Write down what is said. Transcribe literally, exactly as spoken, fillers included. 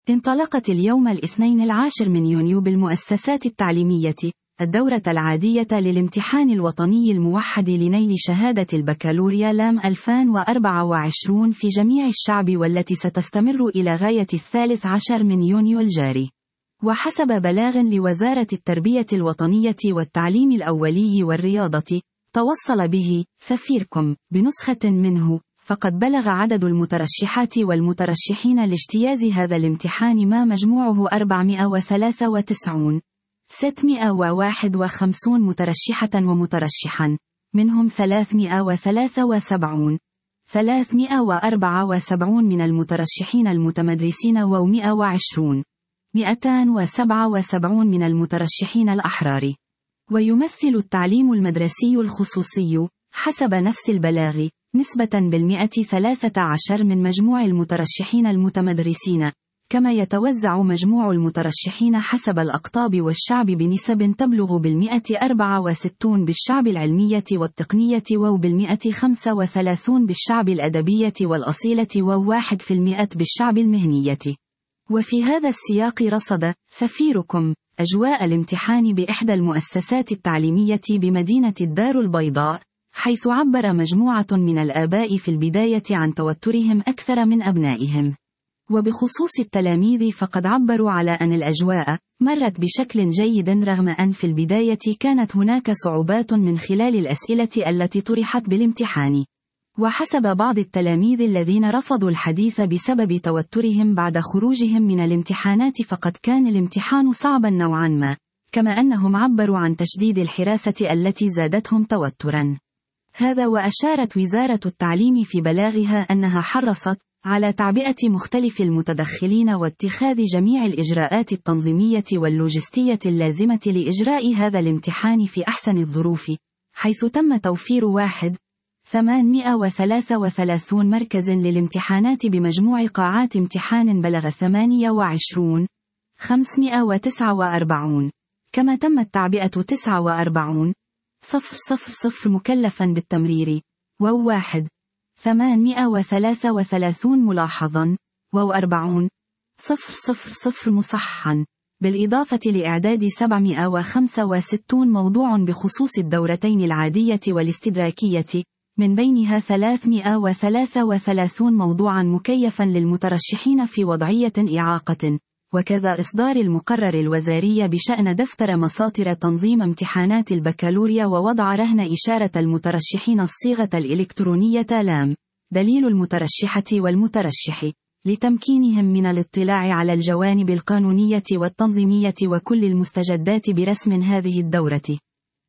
انطلقت اليوم الاثنين العاشر من يونيو بالمؤسسات التعليمية الدورة العادية للامتحان الوطني الموحد لنيل شهادة البكالوريا لام ألفين وأربعة وعشرين في جميع الشعب، والتي ستستمر إلى غاية الثالث عشر من يونيو الجاري. وحسب بلاغ لوزارة التربية الوطنية والتعليم الأولي والرياضة توصل به سفيركم بنسخة منه، فقد بلغ عدد المترشحات والمترشحين لاجتياز هذا الامتحان ما مجموعه أربعمائة وثلاثة وتسعين ستمائة وواحد وخمسين مترشحة ومترشحا، منهم ثلاثمائة وثلاثة وسبعين ثلاثمائة وأربعة وسبعين من المترشحين المتمدرسين ومائة وعشرين مئتين وسبعة وسبعين من المترشحين الأحرار. ويمثل التعليم المدرسي الخصوصي حسب نفس البلاغ نسبة بالمئة ثلاثة عشر من مجموع المترشحين المتمدرسين، كما يتوزع مجموع المترشحين حسب الأقطاب والشعب بنسب تبلغ بالمئة أربعة وستين بالشعب العلمية والتقنية وبالمئة خمسة وثلاثين بالشعب الأدبية والأصيلة وواحد في المئة بالشعب المهنية. وفي هذا السياق رصد سفيركم أجواء الامتحان بإحدى المؤسسات التعليمية بمدينة الدار البيضاء، حيث عبر مجموعة من الآباء في البداية عن توترهم أكثر من أبنائهم. وبخصوص التلاميذ فقد عبروا على أن الأجواء مرت بشكل جيد، رغم أن في البداية كانت هناك صعوبات من خلال الأسئلة التي طرحت بالامتحان. وحسب بعض التلاميذ الذين رفضوا الحديث بسبب توترهم بعد خروجهم من الامتحانات، فقد كان الامتحان صعبا نوعا ما، كما أنهم عبروا عن تشديد الحراسة التي زادتهم توترا. هذا وأشارت وزارة التعليم في بلاغها أنها حرصت على تعبئة مختلف المتدخلين واتخاذ جميع الإجراءات التنظيمية واللوجستية اللازمة لإجراء هذا الامتحان في أحسن الظروف، حيث تم توفير واحد ثمانمائة وثلاثة وثلاثين مركز للامتحانات بمجموع قاعات امتحان بلغ ثمانية وعشرين خمسمائة وتسعة وأربعين، كما تمت تعبئة تسعة وأربعين صفر صفر صفر مكلفا بالتمرير، وواحد ثمانمائة وثلاثة وثلاثين ملاحظا، وأربعين صفر صفر صفر مصححا، بالإضافة لإعداد سبعمائة وخمسة وستين موضوع بخصوص الدورتين العادية والاستدراكية، من بينها ثلاثمائة وثلاثة وثلاثين موضوعا مكيفا للمترشحين في وضعية إعاقة، وكذا إصدار المقرر الوزاري بشأن دفتر مساطر تنظيم امتحانات البكالوريا، ووضع رهن إشارة المترشحين الصيغة الإلكترونية لام دليل المترشحة والمترشح، لتمكينهم من الاطلاع على الجوانب القانونية والتنظيمية وكل المستجدات برسم هذه الدورة.